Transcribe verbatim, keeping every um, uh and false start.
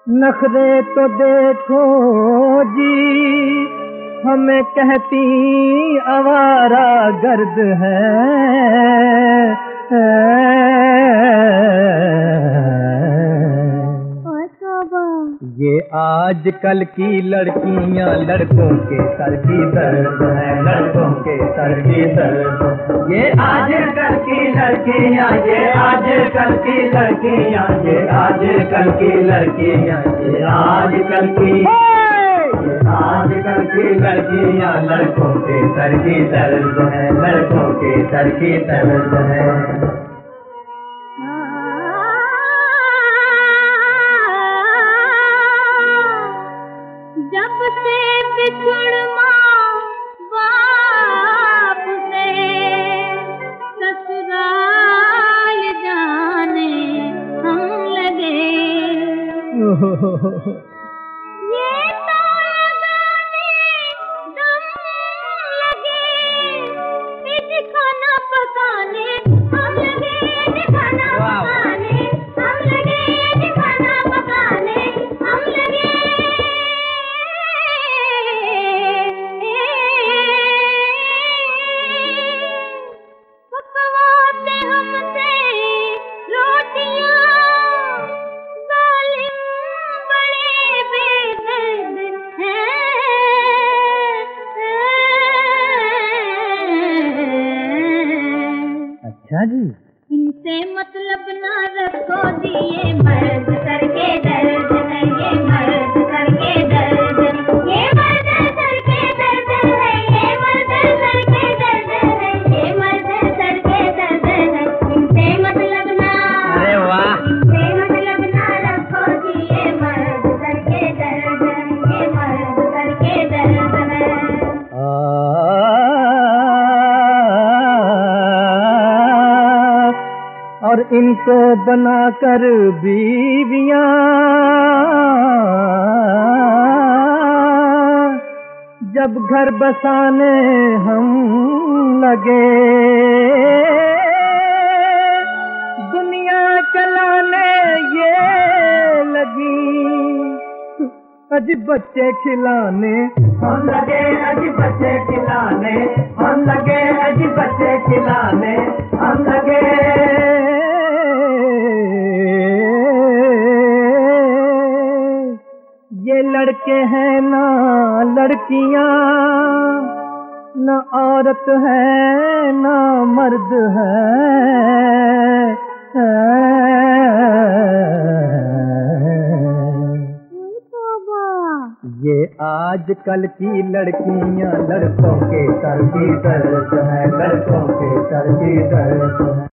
नखरे तो देखो जी, हमें कहती आवारा गर्द है। ये आजकल की लड़कियां लड़कों के सर की दर्द है, लड़कों के सर की दर्द। ये आजकल की लड़कियां, ये आजकल की लड़कियां, ये आजकल की लड़कियां, ये आजकल की ये आजकल की लड़कियां लड़कों के सर की दर्द है, लड़कों के सर की दर्द है। जब से बिछड़ माँ बाप से ससुराल जाने हम लगे, ये तो लगाने दम लगे, इज खाना पकाने हम लगे, इज खाना पकाने हम लगे, इज खाना पकाने हम लगे। अच्छा जी, इनसे मतलब ना रखो जी, ये मर्द सर के दर्द है, ये मर्द सर के दर्द, ये मर्द सर के दर्द है, ये मर्द सर के दर्द है, ये मर्द सर के दर्द है। इनसे मतलब ना, अरे वाह, इनसे मतलब ना रखो जी, ये मर्द सर के दर्द है, ये मर्द सर के दर्द है। और इनको बनाकर बीवियां जब घर बसाने हम लगे, दुनिया चलाने ये लगी, अज बच्चे खिलाने हम लगे, अज बच्चे खिलाने हम लगे, अज बच्चे खिलाने हम लगे। ये लड़के हैं ना लड़कियां, न औरत है ना मर्द है। ये आजकल की लड़कियां लड़कों के सर की दर्द है, लड़कों के सर की दर्द है।